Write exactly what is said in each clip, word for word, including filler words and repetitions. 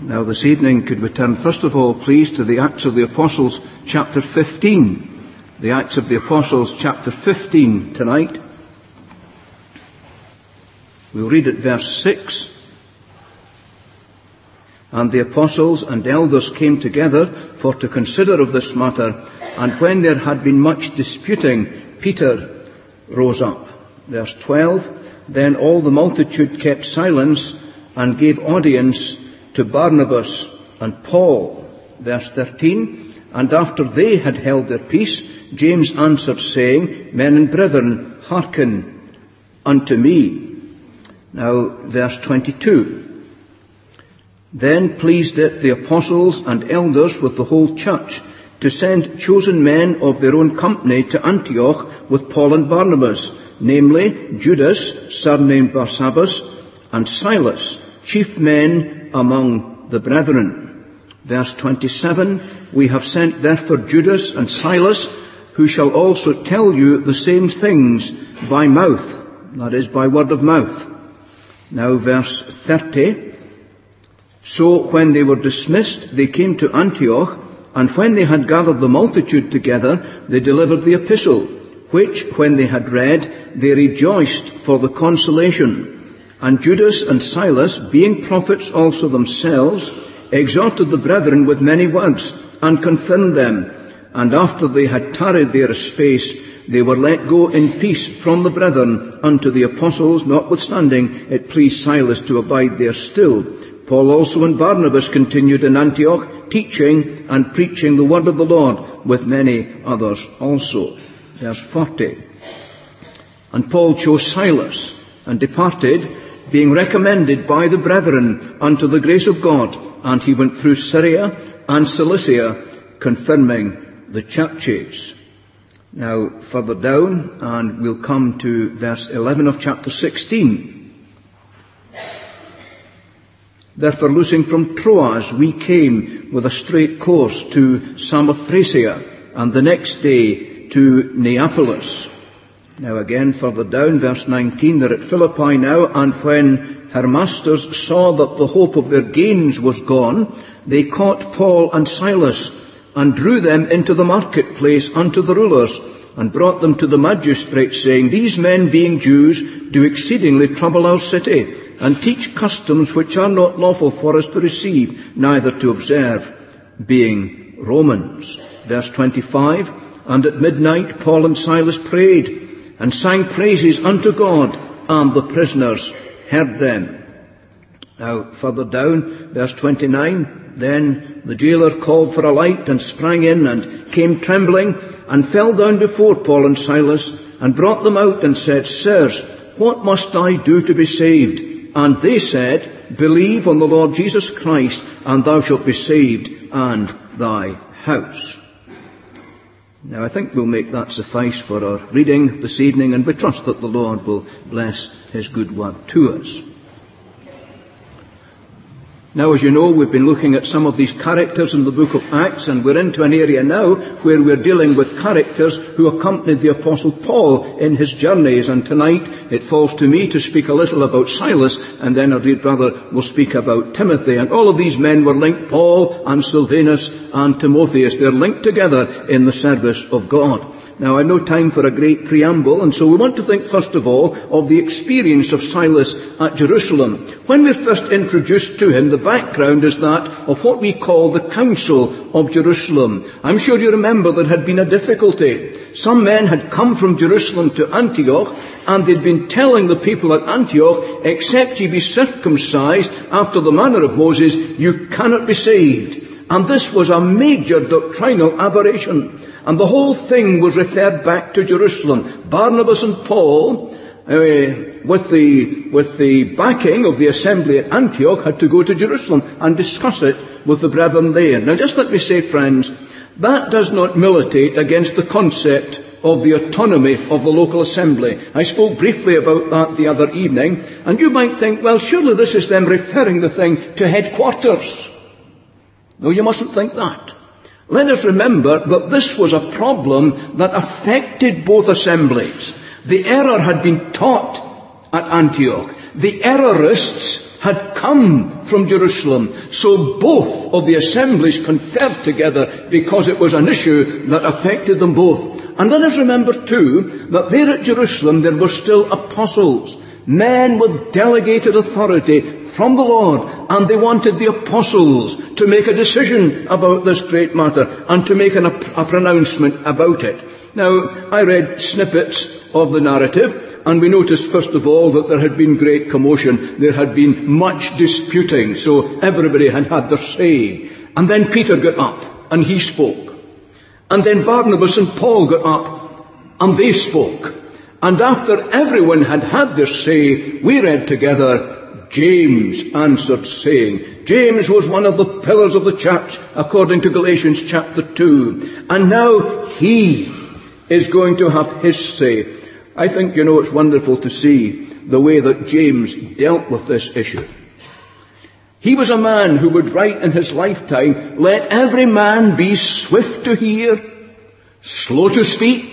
Now this evening, could we turn first of all, please, to the Acts of the Apostles, chapter fifteen. The Acts of the Apostles, chapter fifteen, tonight. We'll read at verse six. And the apostles and elders came together for to consider of this matter, and when there had been much disputing, Peter rose up. Verse twelve. Then all the multitude kept silence and gave audience to Barnabas and Paul. Verse thirteen. And after they had held their peace, James answered, saying, Men and brethren, hearken unto me. Now, verse twenty-two. Then pleased it the apostles and elders with the whole church to send chosen men of their own company to Antioch with Paul and Barnabas, namely Judas, surnamed Barsabbas, and Silas, chief men among the brethren. Verse twenty-seven. We have sent therefore Judas and Silas, who shall also tell you the same things by mouth, that is, by word of mouth. Now verse thirty. So when they were dismissed, they came to Antioch, and when they had gathered the multitude together, they delivered the epistle, which, when they had read, they rejoiced for the consolation. And Judas and Silas, being prophets also themselves, exhorted the brethren with many words, and confirmed them. And after they had tarried there a space, they were let go in peace from the brethren unto the apostles, notwithstanding it pleased Silas to abide there still. Paul also and Barnabas continued in Antioch, teaching and preaching the word of the Lord with many others also. Verse forty. And Paul chose Silas and departed, being recommended by the brethren unto the grace of God. And he went through Syria and Cilicia, confirming the churches. Now further down, and we'll come to verse eleven of chapter sixteen. Therefore, loosing from Troas, we came with a straight course to Samothracia, and the next day to Neapolis. Now again, further down, verse nineteen, they're at Philippi now, and when her masters saw that the hope of their gains was gone, they caught Paul and Silas, and drew them into the marketplace unto the rulers, and brought them to the magistrates, saying, These men, being Jews, do exceedingly trouble our city, and teach customs which are not lawful for us to receive, neither to observe, being Romans. Verse twenty-five. And at midnight Paul and Silas prayed, and sang praises unto God, and the prisoners heard them. Now further down, verse twenty-nine. Then the jailer called for a light, and sprang in, and came trembling, and fell down before Paul and Silas, and brought them out, and said, Sirs, what must I do to be saved? And they said, Believe on the Lord Jesus Christ, and thou shalt be saved, and thy house. Now I think we'll make that suffice for our reading this evening, and we trust that the Lord will bless his good word to us. Now, as you know, we've been looking at some of these characters in the book of Acts, and we're into an area now where we're dealing with characters who accompanied the Apostle Paul in his journeys. And tonight it falls to me to speak a little about Silas, and then our dear brother will speak about Timothy. And all of these men were linked, Paul and Silvanus and Timotheus. They're linked together in the service of God. Now, I've no time for a great preamble, and so we want to think first of all of the experience of Silas at Jerusalem. When we're first introduced to him, the background is that of what we call the Council of Jerusalem. I'm sure you remember there had been a difficulty. Some men had come from Jerusalem to Antioch, and they'd been telling the people at Antioch, except ye be circumcised after the manner of Moses, you cannot be saved. And this was a major doctrinal aberration. And the whole thing was referred back to Jerusalem. Barnabas and Paul, uh, with the with the backing of the assembly at Antioch, had to go to Jerusalem and discuss it with the brethren there. Now just let me say, friends, that does not militate against the concept of the autonomy of the local assembly. I spoke briefly about that the other evening, and you might think, well, surely this is them referring the thing to headquarters. No, you mustn't think that. Let us remember that this was a problem that affected both assemblies. The error had been taught at Antioch. The errorists had come from Jerusalem. So both of the assemblies conferred together because it was an issue that affected them both. And let us remember too that there at Jerusalem there were still apostles, men with delegated authority from the Lord, and they wanted the apostles to make a decision about this great matter and to make an, a pronouncement about it. Now, I read snippets of the narrative, and we noticed first of all that there had been great commotion. There had been much disputing, so everybody had had their say. And then Peter got up and he spoke. And then Barnabas and Paul got up and they spoke. And after everyone had had their say, we read together, James answered, saying, James was one of the pillars of the church, according to Galatians chapter two. And now he is going to have his say. I think, you know, it's wonderful to see the way that James dealt with this issue. He was a man who would write in his lifetime, let every man be swift to hear, slow to speak,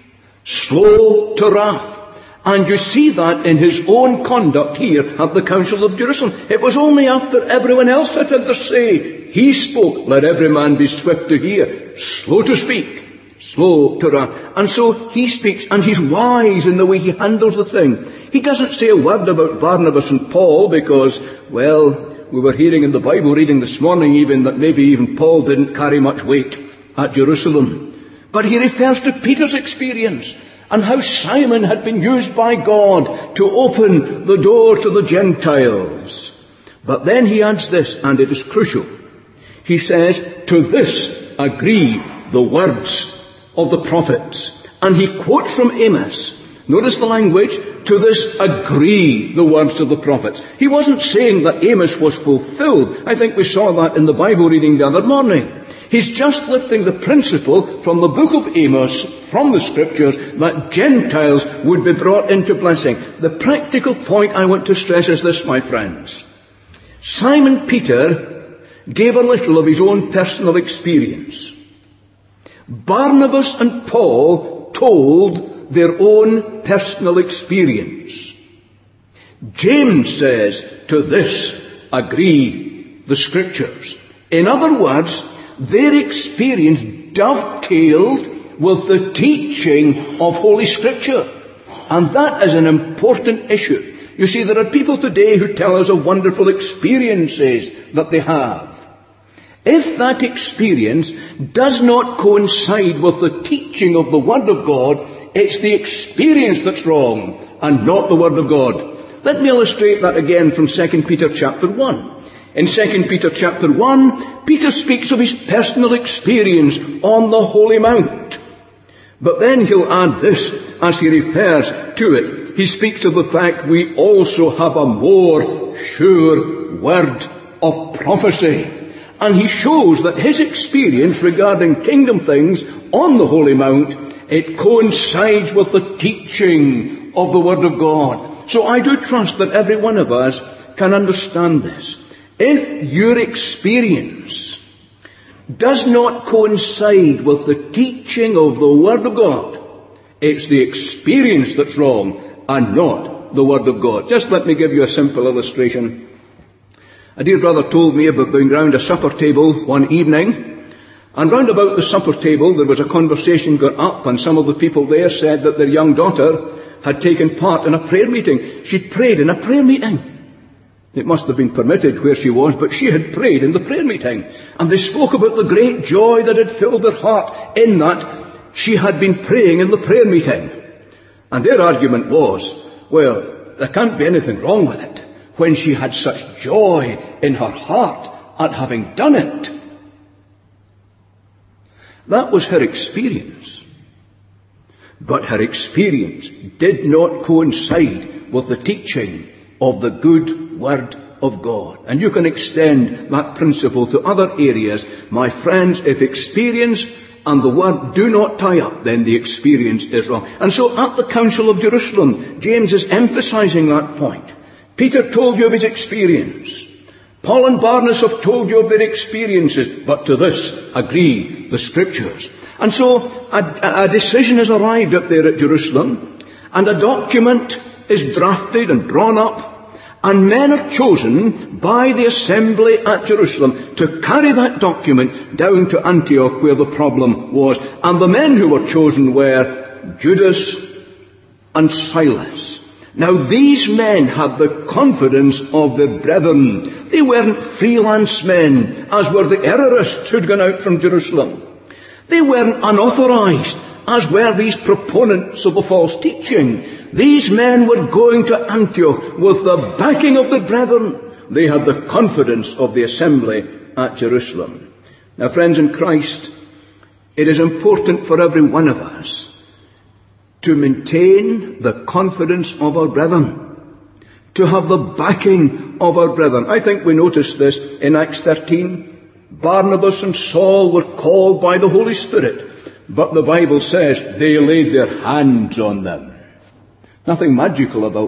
slow to wrath. And you see that in his own conduct here at the Council of Jerusalem. It was only after everyone else had had their say, he spoke, let every man be swift to hear, slow to speak, slow to wrath. And so he speaks, and he's wise in the way he handles the thing. He doesn't say a word about Barnabas and Paul because, well, we were hearing in the Bible reading this morning even that maybe even Paul didn't carry much weight at Jerusalem. But he refers to Peter's experience and how Simon had been used by God to open the door to the Gentiles. But then he adds this, and it is crucial. He says, to this agree the words of the prophets. And he quotes from Amos. Notice the language. To this agree the words of the prophets. He wasn't saying that Amos was fulfilled. I think we saw that in the Bible reading the other morning. He's just lifting the principle from the book of Amos, from the scriptures, that Gentiles would be brought into blessing. The practical point I want to stress is this, my friends. Simon Peter gave a little of his own personal experience. Barnabas and Paul told their own personal experience. James says, to this agree the scriptures. In other words, their experience dovetailed with the teaching of Holy Scripture. And that is an important issue. You see, there are people today who tell us of wonderful experiences that they have. If that experience does not coincide with the teaching of the Word of God, it's the experience that's wrong and not the Word of God. Let me illustrate that again from Second Peter chapter one. In Second Peter chapter one, Peter speaks of his personal experience on the Holy Mount. But then he'll add this as he refers to it. He speaks of the fact we also have a more sure word of prophecy. And he shows that his experience regarding kingdom things on the Holy Mount, it coincides with the teaching of the Word of God. So I do trust that every one of us can understand this. If your experience does not coincide with the teaching of the Word of God, it's the experience that's wrong and not the Word of God. Just let me give you a simple illustration. A dear brother told me about going round a supper table one evening, and round about the supper table there was a conversation got up, and some of the people there said that their young daughter had taken part in a prayer meeting. She'd prayed in a prayer meeting. It must have been permitted where she was, but she had prayed in the prayer meeting. And they spoke about the great joy that had filled her heart in that she had been praying in the prayer meeting. And their argument was, well, there can't be anything wrong with it when she had such joy in her heart at having done it. That was her experience. But her experience did not coincide with the teaching of the good Word of God. And you can extend that principle to other areas. My friends, if experience and the Word do not tie up, then the experience is wrong. And so at the Council of Jerusalem, James is emphasizing that point. Peter told you of his experience. Paul and Barnabas have told you of their experiences. But to this agree the Scriptures. And so a, a decision has arrived up there at Jerusalem, and a document is drafted and drawn up, And men are chosen by the assembly at Jerusalem to carry that document down to Antioch where the problem was. And the men who were chosen were Judas and Silas. Now these men had the confidence of their brethren. They weren't freelance men, as were the errorists who'd gone out from Jerusalem. They weren't unauthorized, as were these proponents of the false teaching. These men were going to Antioch with the backing of the brethren. They had the confidence of the assembly at Jerusalem. Now, friends in Christ, it is important for every one of us to maintain the confidence of our brethren, to have the backing of our brethren. I think we noticed this in Acts thirteen. Barnabas and Saul were called by the Holy Spirit, but the Bible says they laid their hands on them. Nothing magical about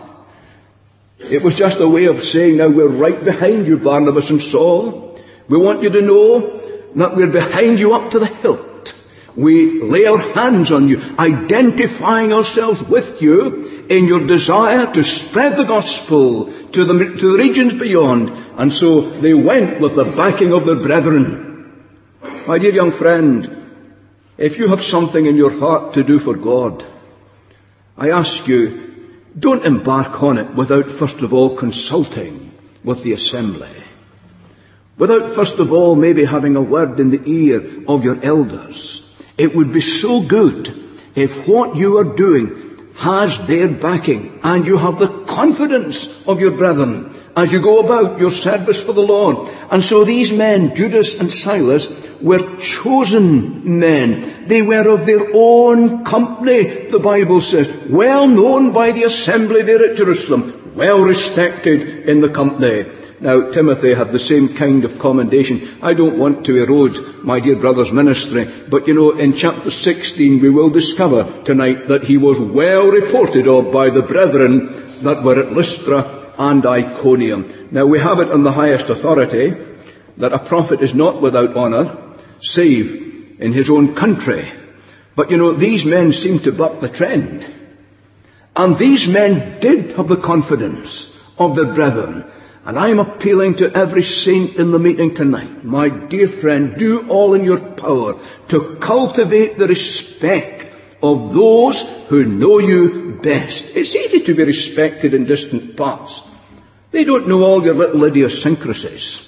that. It was just a way of saying, now we're right behind you, Barnabas and Saul. We want you to know that we're behind you up to the hilt. We lay our hands on you, identifying ourselves with you in your desire to spread the gospel to the, to the regions beyond. And so they went with the backing of their brethren. My dear young friend, if you have something in your heart to do for God, I ask you, don't embark on it without first of all consulting with the assembly. Without first of all maybe having a word in the ear of your elders. It would be so good if what you are doing has their backing and you have the confidence of your brethren as you go about your service for the Lord. And so these men, Judas and Silas, were chosen men. They were of their own company, the Bible says, well known by the assembly there at Jerusalem, well respected in the company. Now, Timothy had the same kind of commendation. I don't want to erode my dear brother's ministry, but you know, in chapter sixteen we will discover tonight that he was well reported of by the brethren that were at Lystra and Iconium. Now, we have it on the highest authority that a prophet is not without honour, save in his own country. But you know, these men seem to buck the trend. And these men did have the confidence of their brethren. And I'm appealing to every saint in the meeting tonight. My dear friend, do all in your power to cultivate the respect of those who know you best. It's easy to be respected in distant parts. They don't know all your little idiosyncrasies.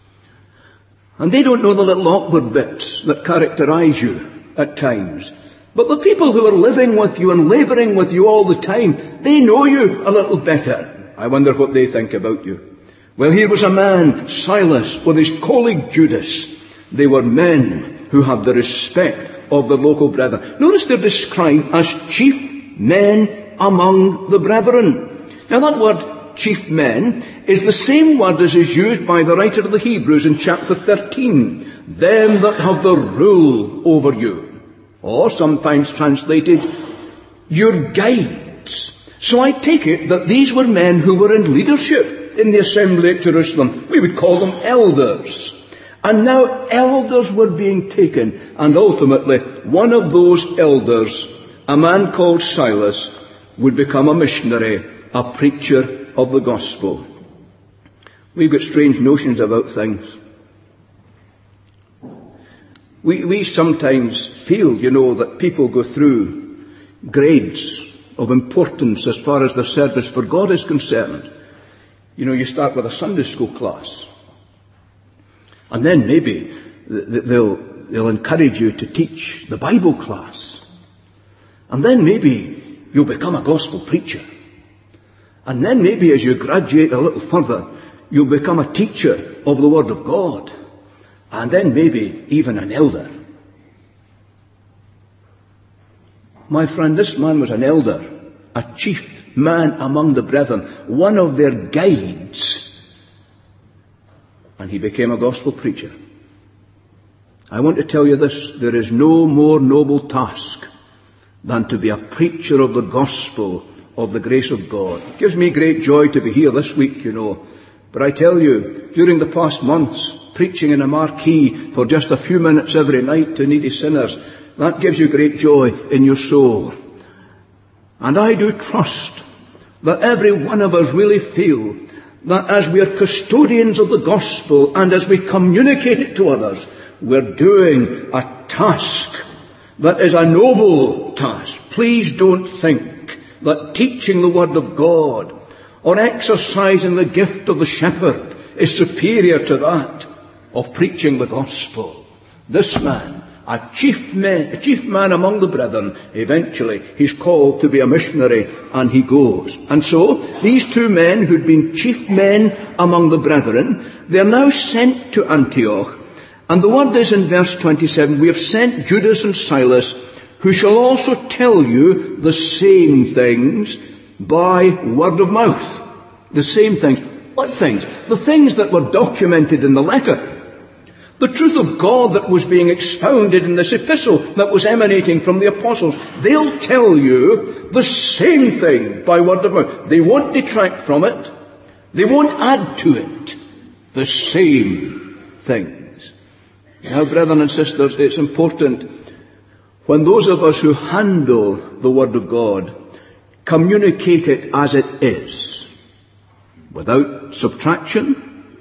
And they don't know the little awkward bits that characterize you at times. But the people who are living with you and labouring with you all the time, they know you a little better. I wonder what they think about you. Well, here was a man, Silas, with his colleague Judas. They were men who had the respect of their local brethren. Notice they're described as chief men among the brethren. Now that word, chief men, is the same word as is used by the writer of the Hebrews in chapter thirteen. Them that have the rule over you. Or sometimes translated, your guides. So I take it that these were men who were in leadership in the assembly at Jerusalem. We would call them elders. And now elders were being taken. And ultimately, one of those elders, a man called Silas, would become a missionary, a preacher of the gospel. We've got strange notions about things. We, we sometimes feel, you know, that people go through grades of importance as far as their service for God is concerned. You know, you start with a Sunday school class. And then maybe they'll, they'll encourage you to teach the Bible class. And then maybe you'll become a gospel preacher. And then maybe as you graduate a little further, you'll become a teacher of the Word of God. And then maybe even an elder. My friend, this man was an elder, a chief man among the brethren, one of their guides. And he became a gospel preacher. I want to tell you this, there is no more noble task than to be a preacher of the gospel of the grace of God. It gives me great joy to be here this week, you know. But I tell you, during the past months, preaching in a marquee for just a few minutes every night to needy sinners, that gives you great joy in your soul. And I do trust that every one of us really feel that as we are custodians of the gospel and as we communicate it to others, we're doing a task that is a noble task. Please don't think that teaching the Word of God or exercising the gift of the shepherd is superior to that of preaching the gospel. This man, a chief man, a chief man among the brethren, eventually he's called to be a missionary and he goes. And so, these two men who'd been chief men among the brethren, they're now sent to Antioch. And the word is in verse twenty-seven, we have sent Judas and Silas, who shall also tell you the same things by word of mouth. The same things. What things? The things that were documented in the letter. The truth of God that was being expounded in this epistle that was emanating from the apostles. They'll tell you the same thing by word of mouth. They won't detract from it. They won't add to it. The same things. Now, brethren and sisters, it's important when those of us who handle the Word of God communicate it as it is, without subtraction,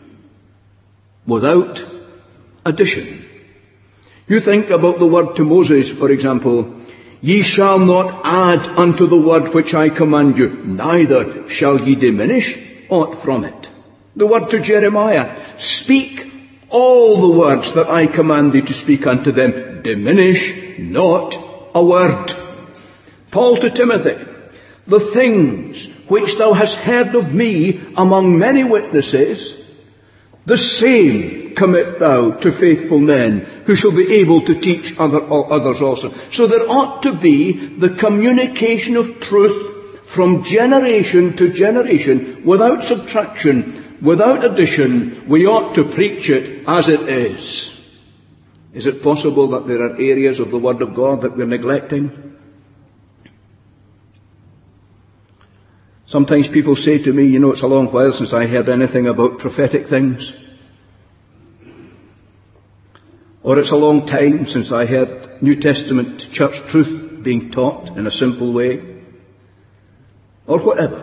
without addition. You think about the word to Moses, for example, ye shall not add unto the word which I command you, neither shall ye diminish aught from it. The word to Jeremiah, speak all the words that I command thee to speak unto them, diminish not a word. Paul to Timothy, the things which thou hast heard of me among many witnesses, the same commit thou to faithful men who shall be able to teach other, others also. So there ought to be the communication of truth from generation to generation without subtraction, without addition. We ought to preach it as it is. Is it possible that there are areas of the Word of God that we're neglecting? Sometimes people say to me, you know, it's a long while since I heard anything about prophetic things. Or it's a long time since I heard New Testament church truth being taught in a simple way. Or whatever.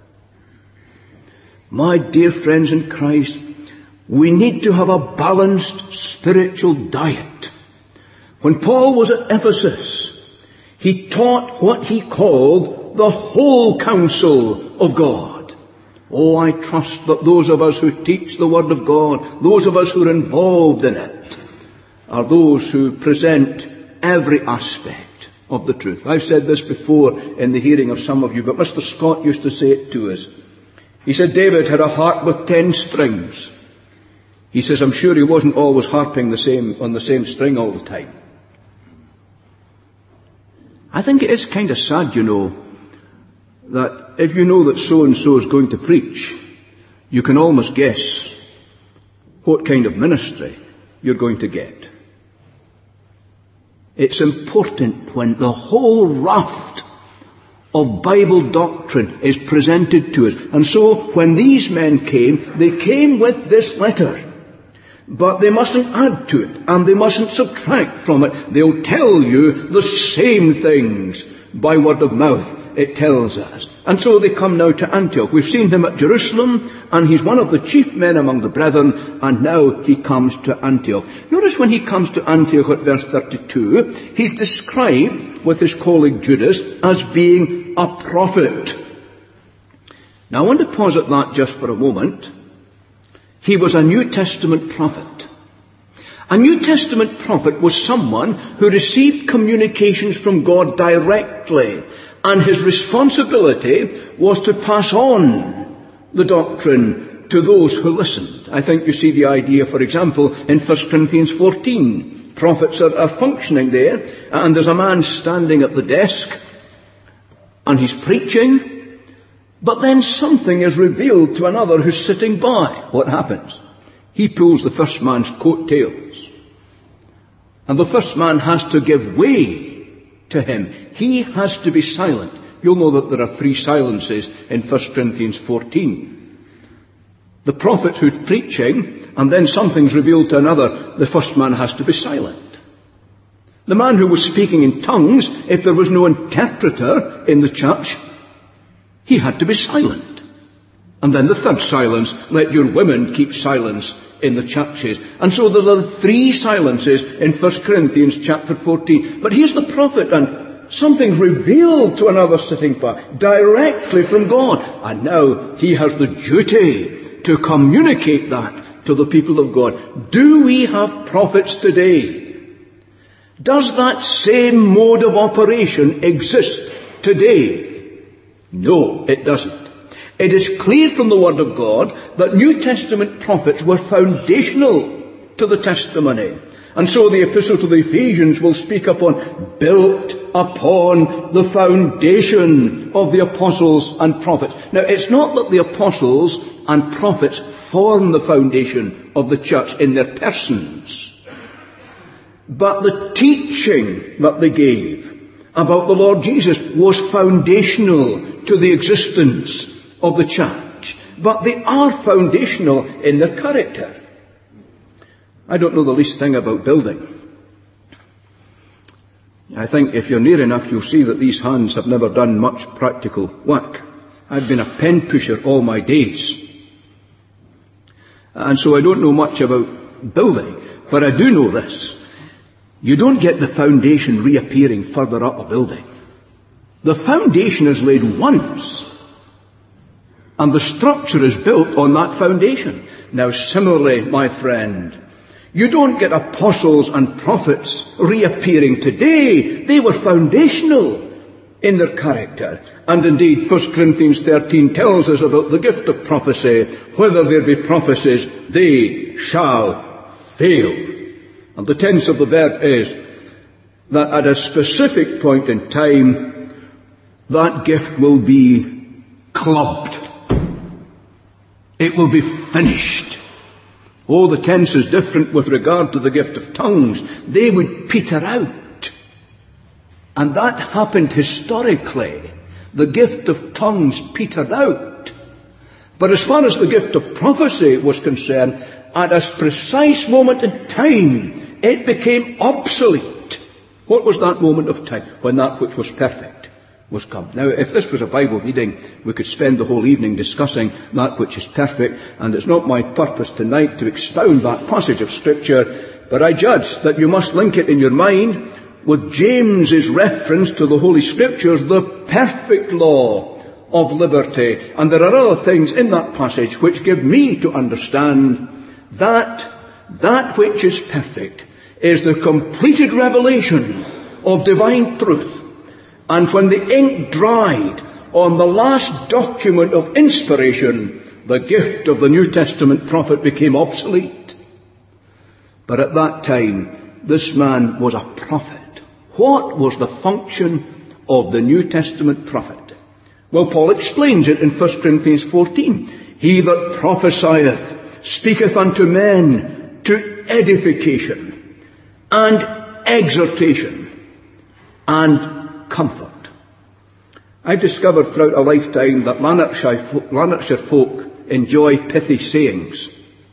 My dear friends in Christ, we need to have a balanced spiritual diet. When Paul was at Ephesus, he taught what he called the whole counsel of God. Oh, I trust that those of us who teach the Word of God, those of us who are involved in it, are those who present every aspect of the truth. I've said this before in the hearing of some of you, but Mister Scott used to say it to us. He said David had a harp with ten strings. He says, I'm sure he wasn't always harping the same on the same string all the time. I think it is kind of sad, you know, that if you know that so-and-so is going to preach, you can almost guess what kind of ministry you're going to get. It's important when the whole raft of Bible doctrine is presented to us. And so when these men came, they came with this letter. But they mustn't add to it, and they mustn't subtract from it. They'll tell you the same things by word of mouth, it tells us. And so they come now to Antioch. We've seen him at Jerusalem, and he's one of the chief men among the brethren, and now he comes to Antioch. Notice when he comes to Antioch at verse thirty-two, he's described with his colleague Judas as being a prophet. Now I want to pause at that just for a moment. He was a New Testament prophet. A New Testament prophet was someone who received communications from God directly, and his responsibility was to pass on the doctrine to those who listened. I think you see the idea, for example, in First Corinthians fourteen. Prophets are, are functioning there, and there's a man standing at the desk, and he's preaching. But then something is revealed to another who's sitting by. What happens? He pulls the first man's coattails. And the first man has to give way to him. He has to be silent. You'll know that there are three silences in First Corinthians fourteen. The prophet who's preaching, and then something's revealed to another, the first man has to be silent. The man who was speaking in tongues, if there was no interpreter in the church, he had to be silent. And then the third silence, let your women keep silence in the churches. And so there are three silences in First Corinthians chapter fourteen. But here's the prophet, and something's revealed to another sitting back, directly from God. And now he has the duty to communicate that to the people of God. Do we have prophets today? Does that same mode of operation exist today? No, it doesn't. It is clear from the Word of God that New Testament prophets were foundational to the testimony. And so the epistle to the Ephesians will speak upon, built upon the foundation of the apostles and prophets. Now, it's not that the apostles and prophets form the foundation of the church in their persons, but the teaching that they gave about the Lord Jesus was foundational to the existence of the church. But they are foundational in their character. I don't know the least thing about building. I think if you're near enough, you'll see that these hands have never done much practical work. I've been a pen pusher all my days. And so I don't know much about building. But I do know this. You don't get the foundation reappearing further up a building. The foundation is laid once, and the structure is built on that foundation. Now, similarly, my friend, you don't get apostles and prophets reappearing today. They were foundational in their character. And indeed, First Corinthians thirteen tells us about the gift of prophecy. Whether there be prophecies, they shall fail. And the tense of the verb is that at a specific point in time, that gift will be clubbed. It will be finished. Oh, the tense is different with regard to the gift of tongues. They would peter out. And that happened historically. The gift of tongues petered out. But as far as the gift of prophecy was concerned, at a precise moment in time, it became obsolete. What was that moment of time? When that which was perfect was come. Now, if this was a Bible reading, we could spend the whole evening discussing that which is perfect, and it's not my purpose tonight to expound that passage of Scripture, but I judge that you must link it in your mind with James's reference to the Holy Scriptures, the perfect law of liberty. And there are other things in that passage which give me to understand that that which is perfect is the completed revelation of divine truth. And when the ink dried on the last document of inspiration, the gift of the New Testament prophet became obsolete. But at that time, this man was a prophet. What was the function of the New Testament prophet? Well, Paul explains it in First Corinthians fourteen. He that prophesieth speaketh unto men to edification and exhortation and comfort. I've discovered throughout a lifetime that Lanarkshire, Lanarkshire folk enjoy pithy sayings.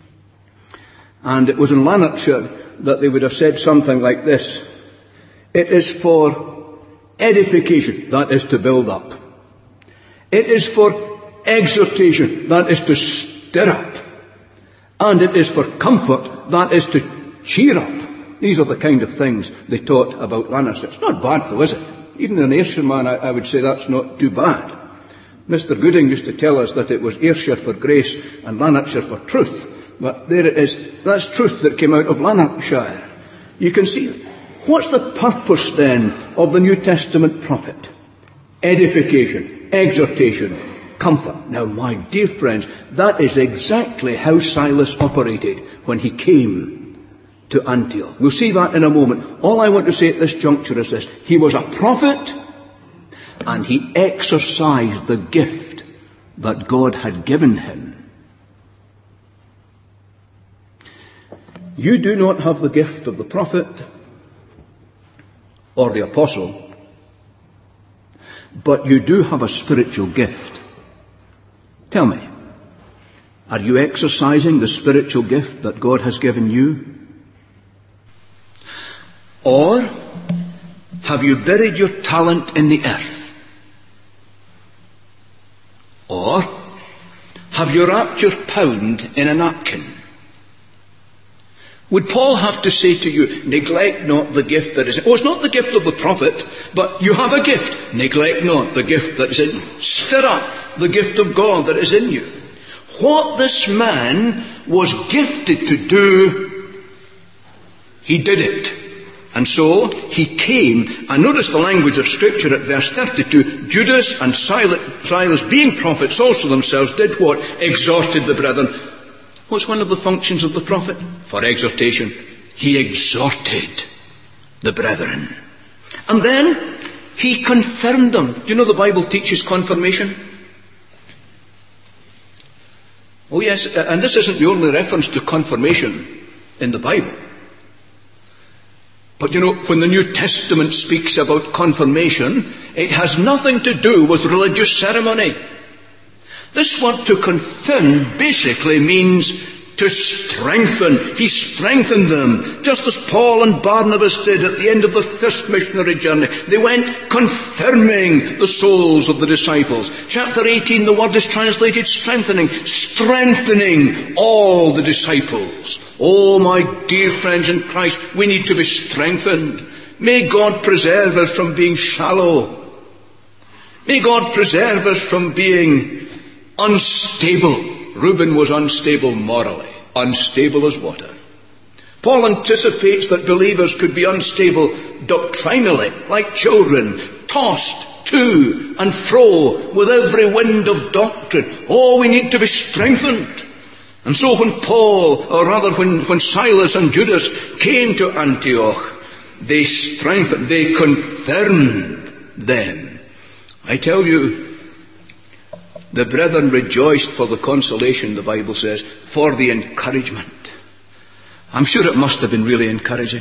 And it was in Lanarkshire that they would have said something like this: it is for edification, that is to build up. It is for exhortation, that is to stir up. And it is for comfort, that is to cheer up. These are the kind of things they taught about Lanarkshire. It's not bad though, is it? Even an Ayrshire man, I, I would say that's not too bad. Mister Gooding used to tell us that it was Ayrshire for grace and Lanarkshire for truth. But there it is. That's truth that came out of Lanarkshire. You can see, what's the purpose then of the New Testament prophet? Edification, exhortation, comfort. Now, my dear friends, that is exactly how Silas operated when he came to Antioch. We'll see that in a moment. All I want to say at this juncture is this: he was a prophet, and he exercised the gift that God had given him. You do not have the gift of the prophet or the apostle, but you do have a spiritual gift. Tell me, are you exercising the spiritual gift that God has given you? Or have you buried your talent in the earth? have you wrapped your pound in a napkin? Would Paul have to say to you, neglect not the gift that is in... Oh, it's not the gift of the prophet, but you have a gift. Neglect not the gift that is in you. Stir up the gift of God that is in you. What this man was gifted to do, he did it. And so he came, and notice the language of Scripture at verse thirty-two. Judas and Silas, being prophets also themselves, did what? Exhorted the brethren. What's one of the functions of the prophet? For exhortation. He exhorted the brethren. And then he confirmed them. Do you know the Bible teaches confirmation? Oh yes, and this isn't the only reference to confirmation in the Bible. But you know, when the New Testament speaks about confirmation, it has nothing to do with religious ceremony. This word to confirm basically means to strengthen. He strengthened them, just as Paul and Barnabas did at the end of the first missionary journey. They went confirming the souls of the disciples. Chapter eighteen, the word is translated strengthening. Strengthening all the disciples. Oh, my dear friends in Christ, we need to be strengthened. May God preserve us from being shallow. May God preserve us from being unstable. Reuben was unstable morally, unstable as water. Paul anticipates that believers could be unstable doctrinally, like children, tossed to and fro with every wind of doctrine. Oh, we need to be strengthened. And so when Paul, or rather when, when Silas and Judas came to Antioch, they strengthened, they confirmed them. I tell you, the brethren rejoiced for the consolation, the Bible says, for the encouragement. I'm sure it must have been really encouraging.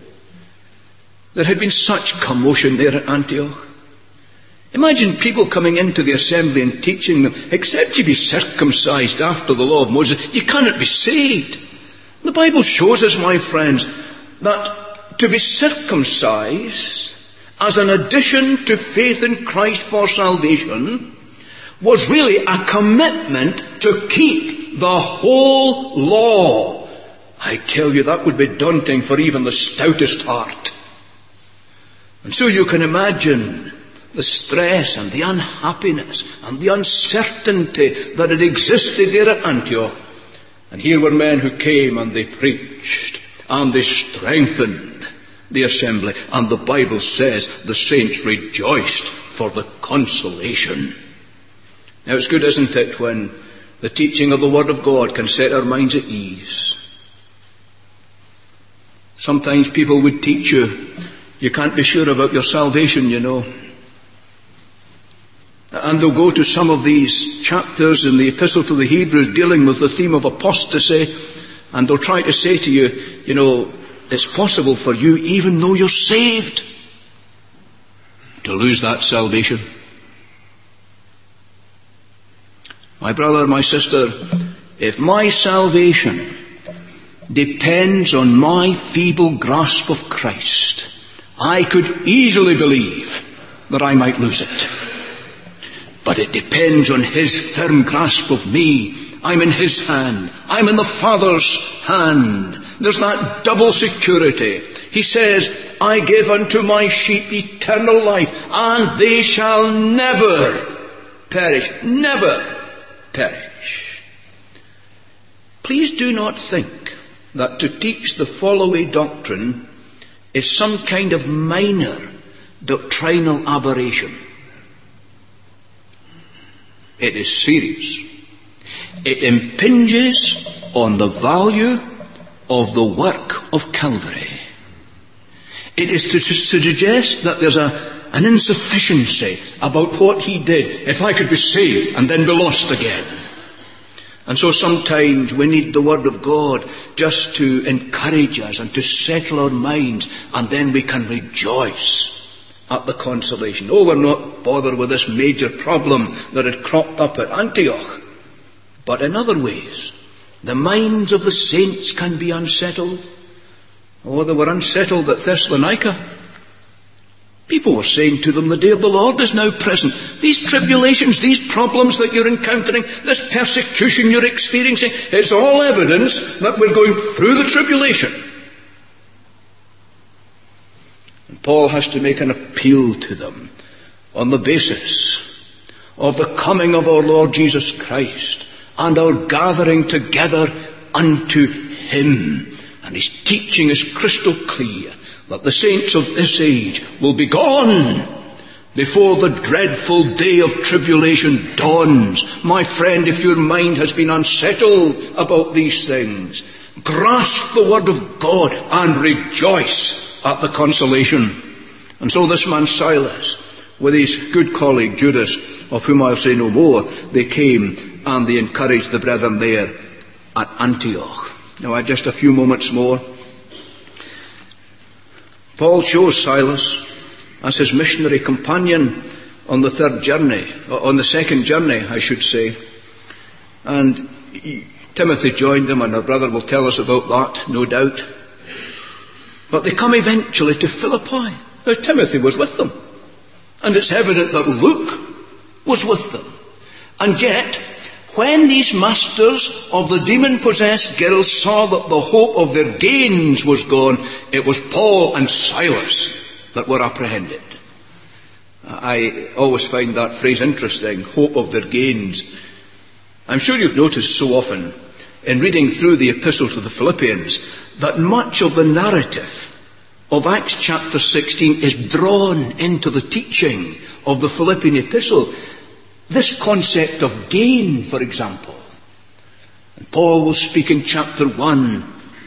There had been such commotion there at Antioch. Imagine people coming into the assembly and teaching them, except you be circumcised after the law of Moses, you cannot be saved. The Bible shows us, my friends, that to be circumcised as an addition to faith in Christ for salvation was really a commitment to keep the whole law. I tell you, that would be daunting for even the stoutest heart. And so you can imagine the stress and the unhappiness and the uncertainty that had existed there at Antioch. And here were men who came and they preached and they strengthened the assembly. And the Bible says the saints rejoiced for the consolation. Now it's good, isn't it, when the teaching of the Word of God can set our minds at ease. Sometimes people would teach you, you can't be sure about your salvation, you know. And they'll go to some of these chapters in the Epistle to the Hebrews dealing with the theme of apostasy, and they'll try to say to you, you know, it's possible for you, even though you're saved, to lose that salvation. My brother, my sister, if my salvation depends on my feeble grasp of Christ, I could easily believe that I might lose it. But it depends on His firm grasp of me. I'm in His hand. I'm in the Father's hand. There's that double security. He says, I give unto my sheep eternal life, and they shall never perish. Never perish. Please do not think that to teach the fall-away doctrine is some kind of minor doctrinal aberration. It is serious. It impinges on the value of the work of Calvary. It is to, to suggest that there's a an insufficiency about what He did. If I could be saved and then be lost again. And so sometimes we need the Word of God just to encourage us and to settle our minds, and then we can rejoice at the consolation. Oh, we're not bothered with this major problem that had cropped up at Antioch. But in other ways, the minds of the saints can be unsettled. Oh, they were unsettled at Thessalonica. People were saying to them, the day of the Lord is now present. These tribulations, these problems that you're encountering, this persecution you're experiencing, it's all evidence that we're going through the tribulation. And Paul has to make an appeal to them on the basis of the coming of our Lord Jesus Christ and our gathering together unto Him. And his teaching is crystal clear that the saints of this age will be gone before the dreadful day of tribulation dawns. My friend, if your mind has been unsettled about these things, grasp the word of God and rejoice at the consolation. And so this man Silas, with his good colleague Judas, of whom I'll say no more, they came and they encouraged the brethren there at Antioch. Now, I just a few moments more. Paul chose Silas as his missionary companion on the third journey, on the second journey, I should say. And he, Timothy joined them, and our brother will tell us about that, no doubt. But they come eventually to Philippi. Now, Timothy was with them. And it's evident that Luke was with them. And yet, when these masters of the demon-possessed girls saw that the hope of their gains was gone, it was Paul and Silas that were apprehended. I always find that phrase interesting, hope of their gains. I'm sure you've noticed so often in reading through the epistle to the Philippians that much of the narrative of Acts chapter sixteen is drawn into the teaching of the Philippian epistle. This concept of gain, for example. And Paul will speak in chapter one.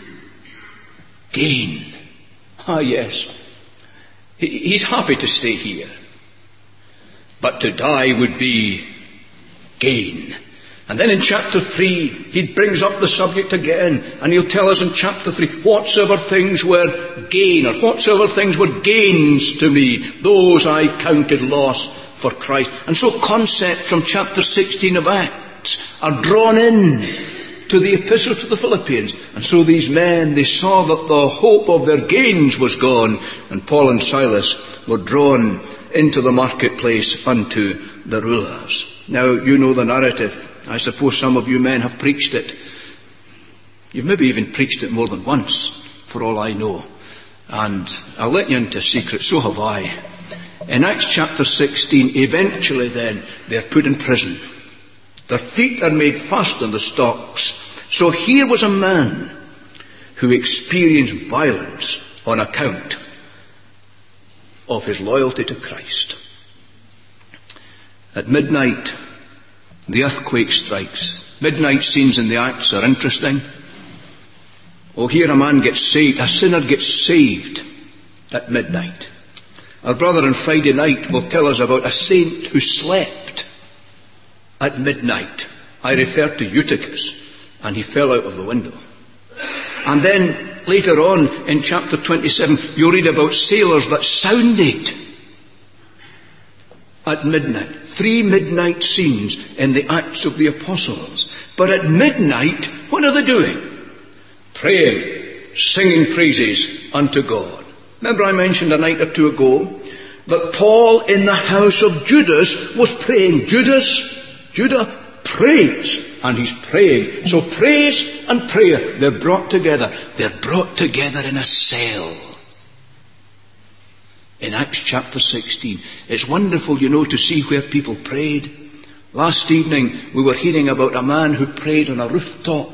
Gain. Ah, yes. He, he's happy to stay here. But to die would be gain. And then in chapter three, he brings up the subject again. And he'll tell us in chapter three, whatsoever things were gain, or whatsoever things were gains to me, those I counted loss for Christ. And so concepts from chapter sixteen of Acts are drawn in to the epistle to the Philippians. And so these men, they saw that the hope of their gains was gone, and Paul and Silas were drawn into the marketplace unto the rulers. Now, you know the narrative. I suppose some of you men have preached it. You've maybe even preached it more than once, for all I know. And I'll let you into a secret, so have I. In Acts chapter sixteen, eventually then, they're put in prison. Their feet are made fast in the stocks. So here was a man who experienced violence on account of his loyalty to Christ. At midnight, the earthquake strikes. Midnight scenes in the Acts are interesting. Oh, here a man gets saved, a sinner gets saved at midnight. Our brother on Friday night will tell us about a saint who slept at midnight. I refer to Eutychus, and he fell out of the window. And then later on in chapter twenty-seven, you'll read about sailors that sounded at midnight. Three midnight scenes in the Acts of the Apostles. But at midnight, what are they doing? Praying, singing praises unto God. Remember I mentioned a night or two ago that Paul in the house of Judas was praying. Judas, Judah prays, and he's praying. So praise and prayer, they're brought together. They're brought together in a cell. In Acts chapter sixteen. It's wonderful, you know, to see where people prayed. Last evening we were hearing about a man who prayed on a rooftop.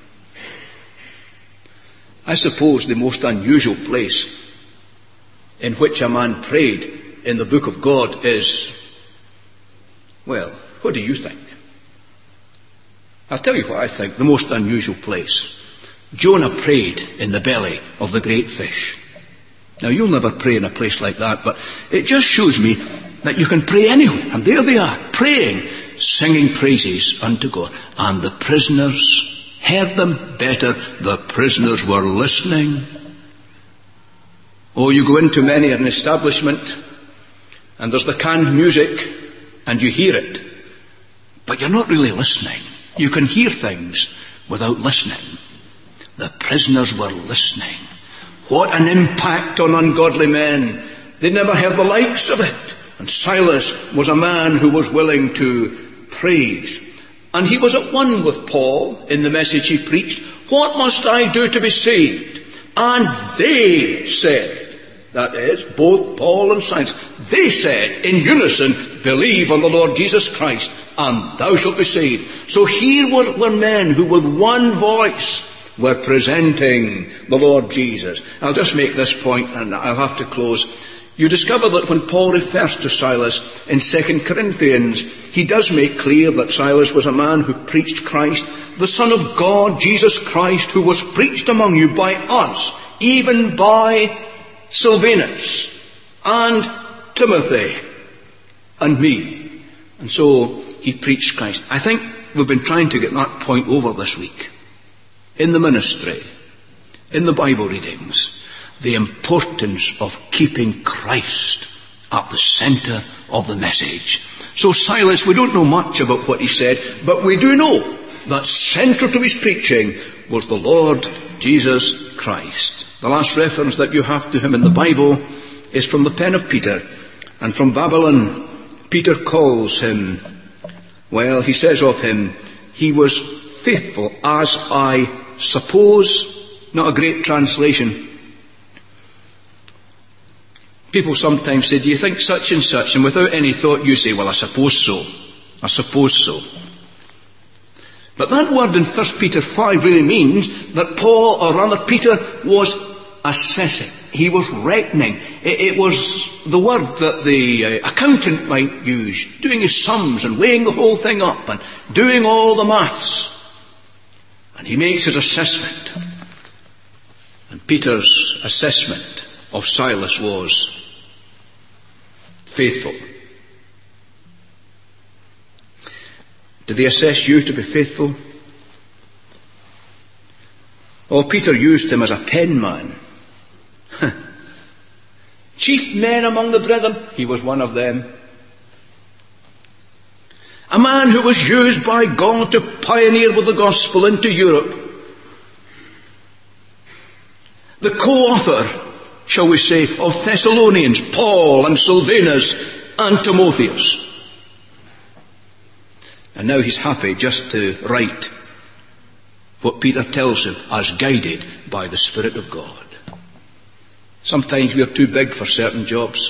I suppose the most unusual place in which a man prayed in the book of God is, well, what do you think? I'll tell you what I think, the most unusual place. Jonah prayed in the belly of the great fish. Now, you'll never pray in a place like that, but it just shows me that you can pray anywhere. And there they are, praying, singing praises unto God. And the prisoners heard them better. The prisoners were listening. Oh, you go into many an establishment, and there's the canned music, and you hear it. But you're not really listening. You can hear things without listening. The prisoners were listening. What an impact on ungodly men. They'd never heard the likes of it. And Silas was a man who was willing to praise. And he was at one with Paul in the message he preached. What must I do to be saved? And they said, that is, both Paul and Silas, they said in unison, believe on the Lord Jesus Christ, and thou shalt be saved. So here were, were men who with one voice were presenting the Lord Jesus. I'll just make this point and I'll have to close. You discover that when Paul refers to Silas in Second Corinthians, he does make clear that Silas was a man who preached Christ, the Son of God, Jesus Christ, who was preached among you by us, even by Silvanus and Timothy and me. And so he preached Christ. I think we've been trying to get that point over this week. In the ministry, in the Bible readings, the importance of keeping Christ at the centre of the message. So Silas, we don't know much about what he said, but we do know that central to his preaching was the Lord Jesus Christ. The last reference that you have to him in the Bible is from the pen of Peter. And from Babylon, Peter calls him, well, he says of him, he was faithful as I suppose. Not a great translation. People sometimes say, do you think such and such? And without any thought you say, well, I suppose so. I suppose so. But that word in First Peter five really means that Paul, or rather Peter, was assessing. He was reckoning. It, it was the word that the uh, accountant might use, doing his sums and weighing the whole thing up and doing all the maths. And he makes his assessment. And Peter's assessment of Silas was faithful. Did they assess you to be faithful? Oh, Peter used him as a penman. Chief men among the brethren, he was one of them. A man who was used by God to pioneer with the gospel into Europe. The co-author, shall we say, of Thessalonians, Paul and Silvanus and Timotheus. And now he's happy just to write what Peter tells him as guided by the Spirit of God. Sometimes we are too big for certain jobs.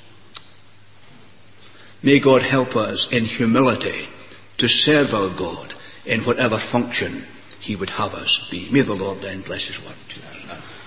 May God help us in humility to serve our God in whatever function He would have us be. May the Lord then bless His word to us.